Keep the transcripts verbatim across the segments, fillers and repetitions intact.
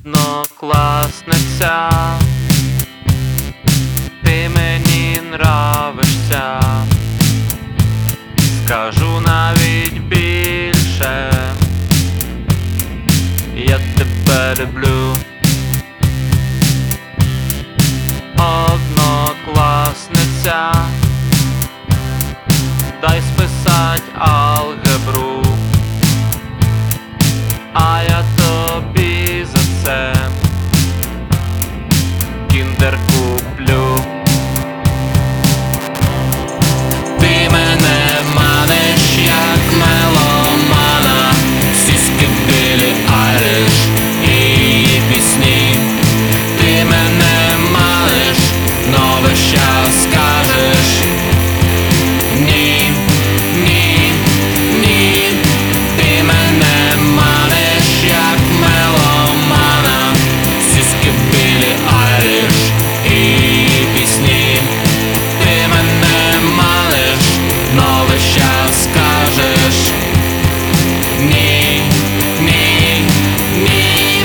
однокласниця, ти мені нравишся, скажу навіть більше, я тебе люблю. Однокласниця, дай списать алгебру, а я тобі за це кіндер куплю. Ти мене маниш, як меломана, сіськи Біллі Айліш і її пісні. Ти мене маниш, но весь час скажеш ні, ні, ні. Ти мене маниш, як меломана, сіськи Біллі Айліш і її пісні. Ти мене маниш, но весь час скажеш ні, ні, ні.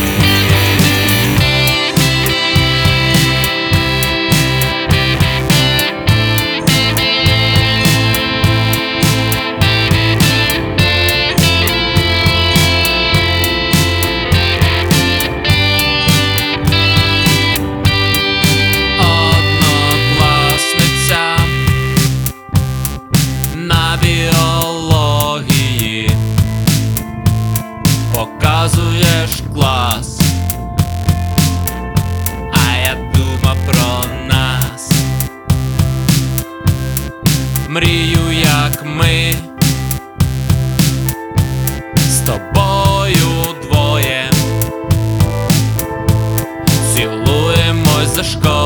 Однокласниця на біології, показуєш клас, а я думав про нас. Мрію, як ми з тобою двоє цілуємось за школою.